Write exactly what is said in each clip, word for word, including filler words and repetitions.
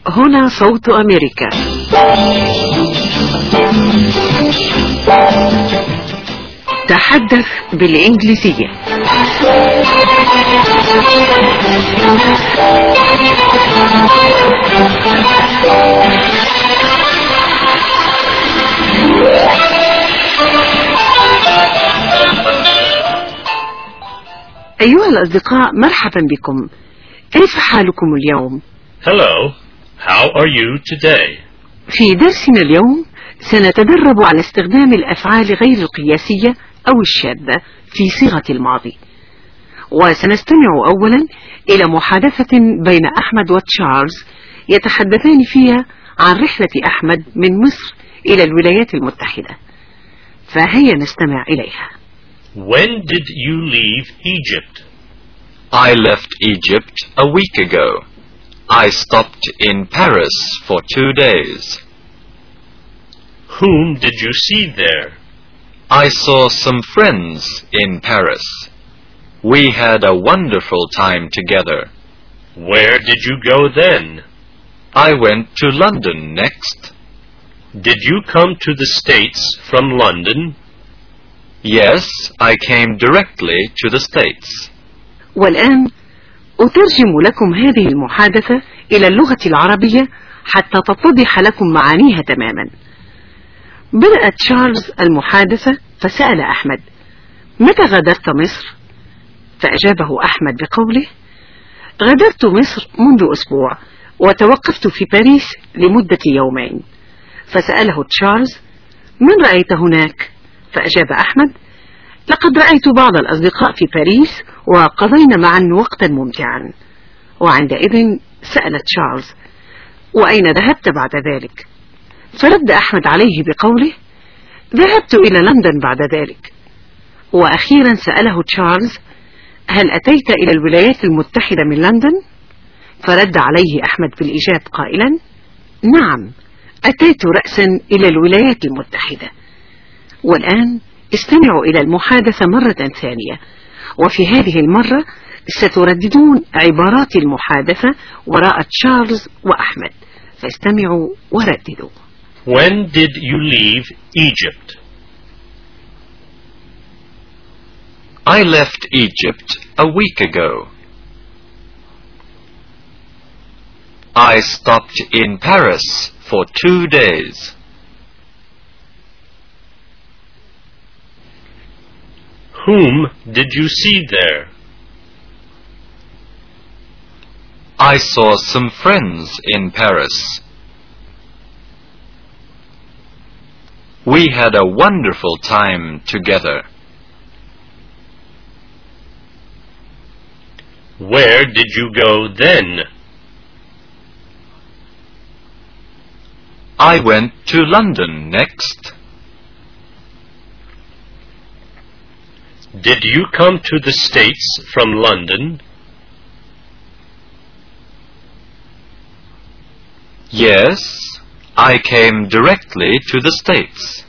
هنا صوت أمريكا. تحدث بالإنجليزية. أيها الأصدقاء، مرحبا بكم. كيف حالكم اليوم؟ Hello, how are you today? في درسنا اليوم سنتدرب على استخدام الأفعال غير القياسية أو الشاذة في صيغة الماضي. وسنستمع أولا إلى محادثة بين أحمد وتشارلز يتحدثان فيها عن رحلة أحمد من مصر إلى الولايات المتحدة، فهيا نستمع إليها. When did you leave Egypt? I left Egypt a week ago. I stopped in Paris for two days. Whom did you see there? I saw some friends in Paris. We had a wonderful time together. Where did you go then? I went to London next. Did you come to the States from London? Yes, I came directly to the States. والآن أترجم لكم هذه المحادثة إلى اللغة العربية حتى تتضح لكم معانيها تماما. بدأ تشارلز المحادثة فسأل أحمد: متى غادرت مصر؟ فأجابه أحمد بقوله: غادرت مصر منذ أسبوع وتوقفت في باريس لمدة يومين. فسأله تشارلز: من رأيت هناك؟ فأجاب أحمد: لقد رأيت بعض الأصدقاء في باريس وقضينا معا وقتا ممتعا. وعندئذ سأل تشارلز: وأين ذهبت بعد ذلك؟ فرد أحمد عليه بقوله: ذهبت إلى لندن بعد ذلك. وأخيرا سأله تشارلز: هل أتيت إلى الولايات المتحدة من لندن؟ فرد عليه أحمد بالإجابة قائلا: نعم، أتيت رأسا إلى الولايات المتحدة. والآن استمعوا إلى المحادثة مرة ثانية، وفي هذه المرة سترددون عبارات المحادثة وراء تشارلز وأحمد، فاستمعوا ورددوا. When did you leave Egypt? I left Egypt a week ago. I stopped in Paris for two days. Whom did you see there? I saw some friends in Paris. We had a wonderful time together. Where did you go then? I went to London next. Did you come to the States from London? Yes, I came directly to the States.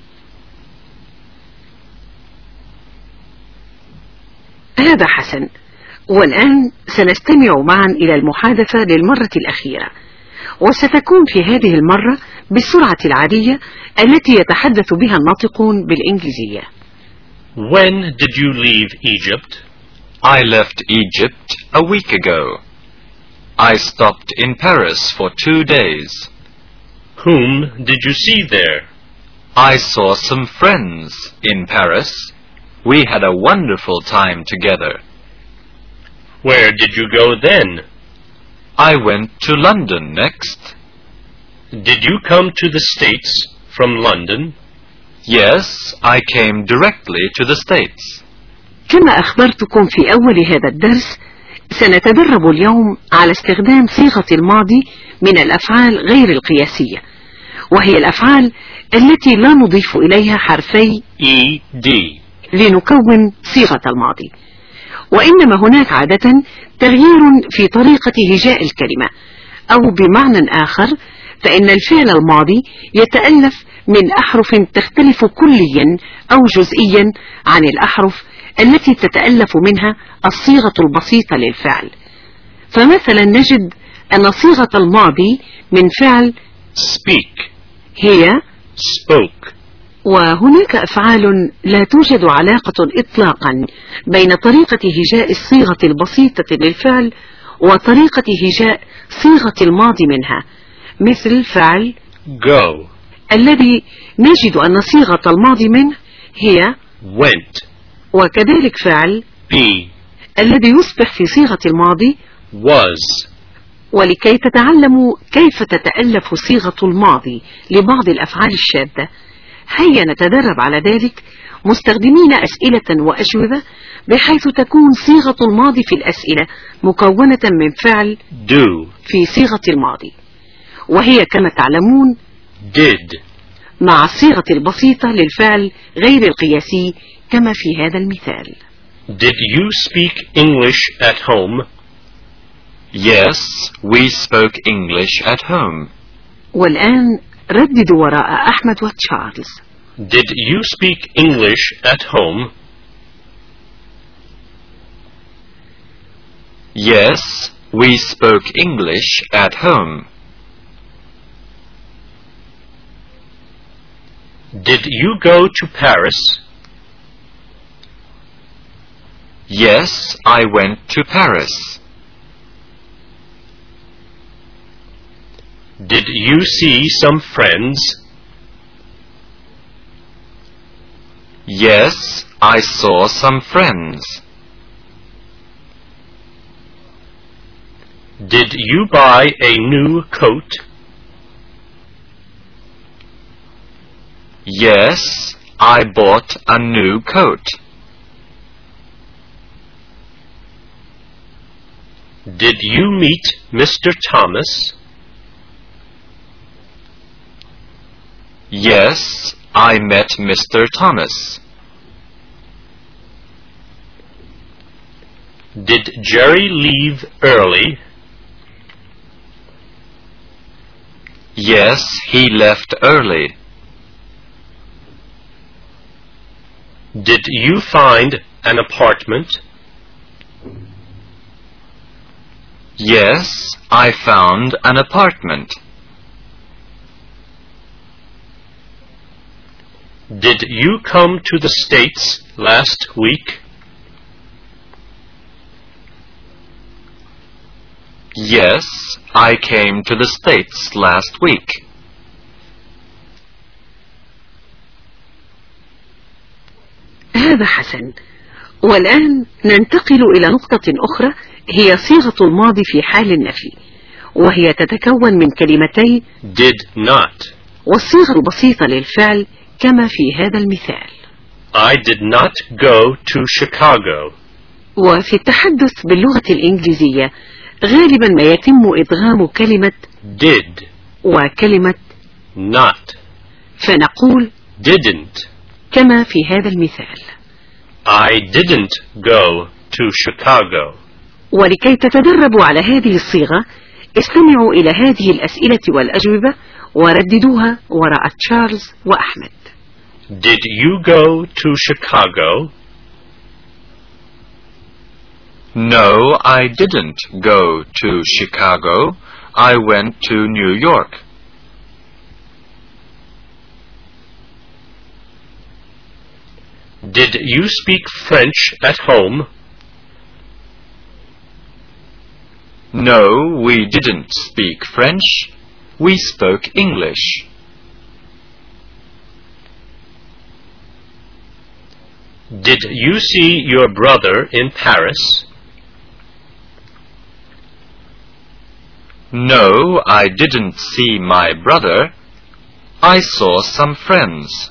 هذا حسن. والآن سنستمع معا إلى المحادثة للمرة الأخيرة، وستكون في هذه المرة بالسرعة العادية التي يتحدث بها الناطقون بالإنجليزية. When did you leave Egypt? I left Egypt a week ago. I stopped in Paris for two days. Whom did you see there? I saw some friends in Paris. We had a wonderful time together. Where did you go then? I went to London next. Did you come to the States from London? Yes, I came directly to the States. كما أخبرتكم في أول هذا الدرس، سنتدرب اليوم على استخدام صيغة الماضي من الأفعال غير القياسية، وهي الأفعال التي لا نضيف إليها حرفي ed لنكون صيغة الماضي، وإنما هناك عادة تغيير في طريقة هجاء الكلمة، أو بمعنى آخر فإن الفعل الماضي يتألف من أحرف تختلف كليا أو جزئيا عن الأحرف التي تتألف منها الصيغة البسيطة للفعل. فمثلا نجد أن صيغة الماضي من فعل speak, هي، spoke. وهناك أفعال لا توجد علاقة إطلاقا بين طريقة هجاء الصيغة البسيطة للفعل وطريقة هجاء صيغة الماضي منها، مثل فعل Go, الذي نجد أن صيغة الماضي منه هي، went, وكذلك فعل be, الذي يصبح في صيغة الماضي. was. ولكي تتعلموا كيف تتألف صيغة الماضي لبعض الأفعال الشاذة، هيا نتدرب على ذلك مستخدمين أسئلة وأجوبة، بحيث تكون صيغة الماضي في الأسئلة مكونة من فعل Do, في صيغة الماضي، وهي كما تعلمون did. مع الصيغة البسيطة للفعل غير القياسي كما في هذا المثال. Did you speak English at home? Yes, we spoke English at home. والآن رددوا وراء أحمد وتشارلز. Did you speak English at home? Yes, we spoke English at home. Did you go to Paris? Yes, I went to Paris. Did you see some friends? Yes, I saw some friends. Did you buy a new coat? Yes, I bought a new coat. Did you meet Mister Thomas? Yes, I met Mister Thomas. Did Jerry leave early? Yes, he left early. Did you find an apartment? Yes, I found an apartment. Did you come to the States last week? Yes, I came to the States last week. هذا حسن. والآن ننتقل إلى نقطة أخرى، هي صيغة الماضي في حال النفي، وهي تتكون من كلمتين Did not. والصيغة البسيطة للفعل كما في هذا المثال. I did not go to Chicago. وفي التحدث باللغة الإنجليزية غالبا ما يتم إدغام كلمة Did وكلمة not. فنقول Didn't. كما في هذا المثال. I didn't go to Chicago. ولكي تتدربوا على هذه الصيغة استمعوا إلى هذه الأسئلة والأجوبة ورددوها وراء تشارلز وأحمد. Did you go to Chicago? No, I didn't go to Chicago. I went to New York. Did you speak French at home? No, we didn't speak French. We spoke English. Did you see your brother in Paris? No, I didn't see my brother. I saw some friends.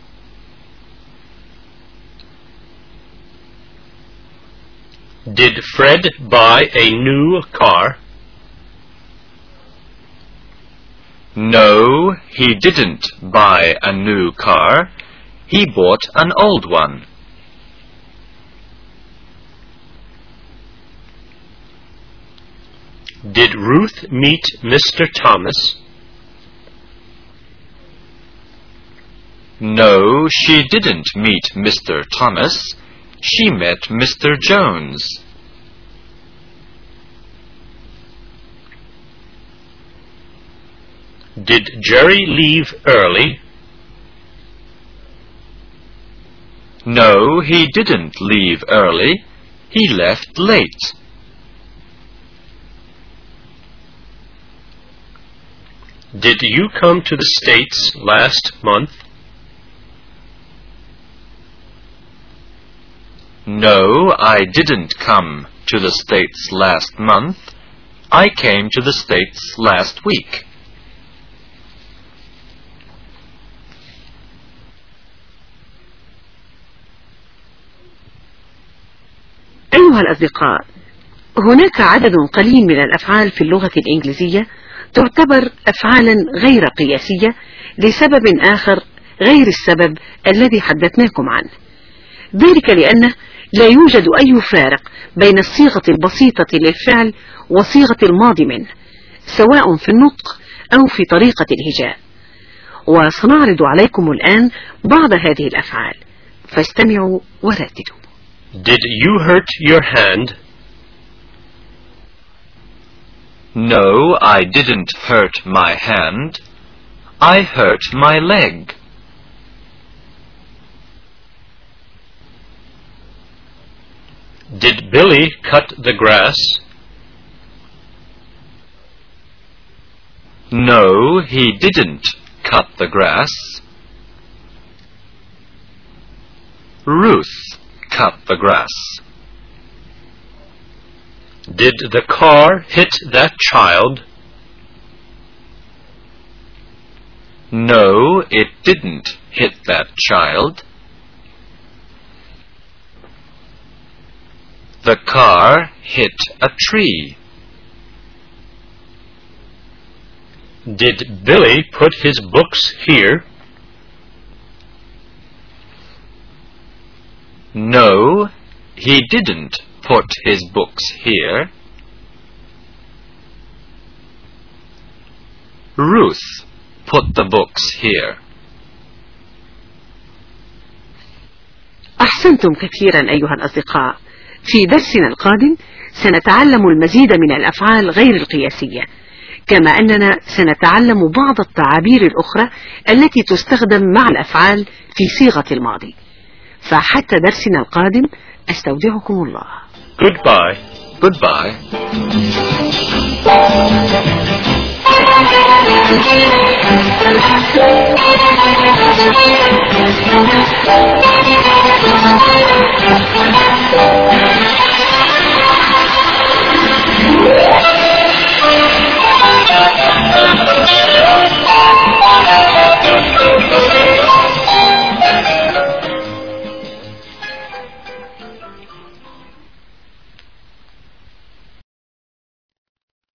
Did Fred buy a new car? No, he didn't buy a new car. He bought an old one. Did Ruth meet Mister Thomas? No, she didn't meet Mister Thomas. She met Mister Jones. Did Jerry leave early? No, he didn't leave early. He left late. Did you come to the States last month? No, I didn't come to the States last month. I came to the States last week. أيها الأصدقاء، هناك عدد قليل من الأفعال في اللغة الإنجليزية تعتبر أفعالا غير قياسية لسبب آخر غير السبب الذي حدثناكم عنه، ذلك لأنه لا يوجد أي فارق بين الصيغة البسيطة للفعل وصيغة الماضي منه، سواء في النطق أو في طريقة الهجاء. وسنعرض عليكم الآن بعض هذه الأفعال، فاستمعوا ورددوا. Did you hurt your hand? No, I didn't hurt my hand. I hurt my leg. Did Billy cut the grass? No, he didn't cut the grass. Ruth cut the grass. Did the car hit that child? No, it didn't hit that child. The car hit a tree. Did Billy put his books here? No, he didn't put his books here. Ruth put the books here. أحسنتم كثيرا أيها الأصدقاء. في درسنا القادم سنتعلم المزيد من الأفعال غير القياسية، كما أننا سنتعلم بعض التعابير الأخرى التي تستخدم مع الأفعال في صيغة الماضي. فحتى درسنا القادم أستودعكم الله. Goodbye. Goodbye. Thank you.